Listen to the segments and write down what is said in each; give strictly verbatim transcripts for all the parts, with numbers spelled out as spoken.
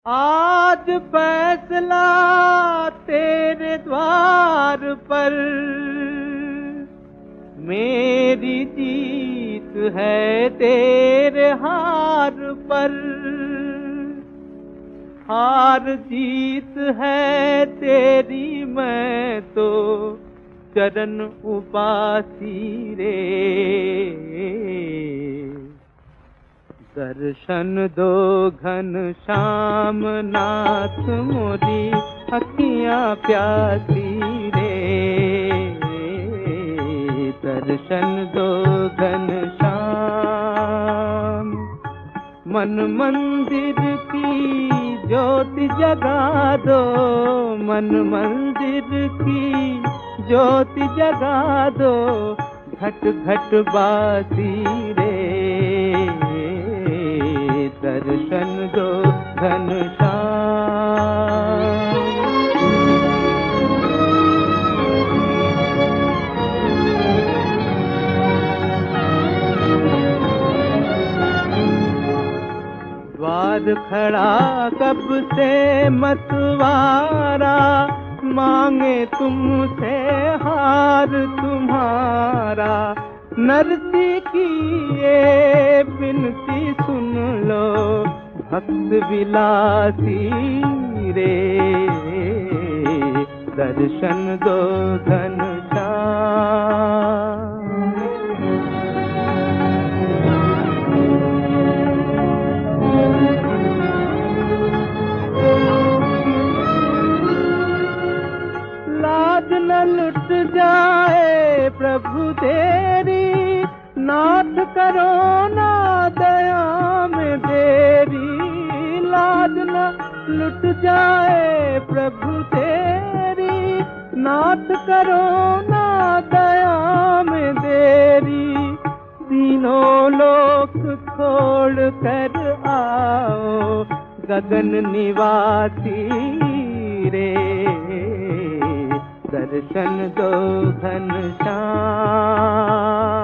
आज फैसला तेरे द्वार पर, मेरी जीत है तेरे हार पर। हार जीत है तेरी, मैं तो चरण उपासी रे। दर्शन दो घन श्याम नाथ, मोरी अखियाँ प्यासी रे। दर्शन दो घन श्याम, मन मंदिर की ज्योति जगा दो, मन मंदिर की ज्योति जगा दो, घट घट बासी रे। दर्शन दो घन श्याम। द्वार खड़ा कब से मतवारा, मांगे तुमसे हार तुम्हारा। नरसी की ये विनती सुन लो, भक्त विलासी रे। दर्शन दो घन श्याम। लाज न लुट जाए प्रभु तेरी, नाथ करो ना दया में देरी। लाज न लुट जाए प्रभु तेरी, नाथ करो ना दया में देरी। तीनों लोक छोड़ कर आओ, गगन निवासी रे। दर्शन दो घन श्याम।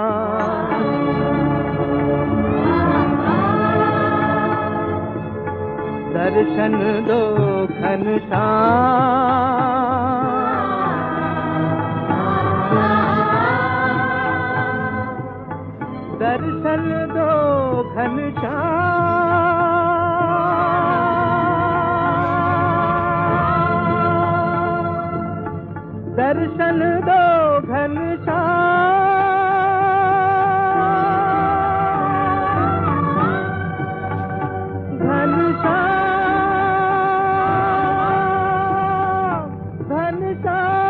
दर्शन दो घन श्याम। दर्शन दो घन श्याम। दर्शन दो घन श्याम। घन श्याम, घन श्याम।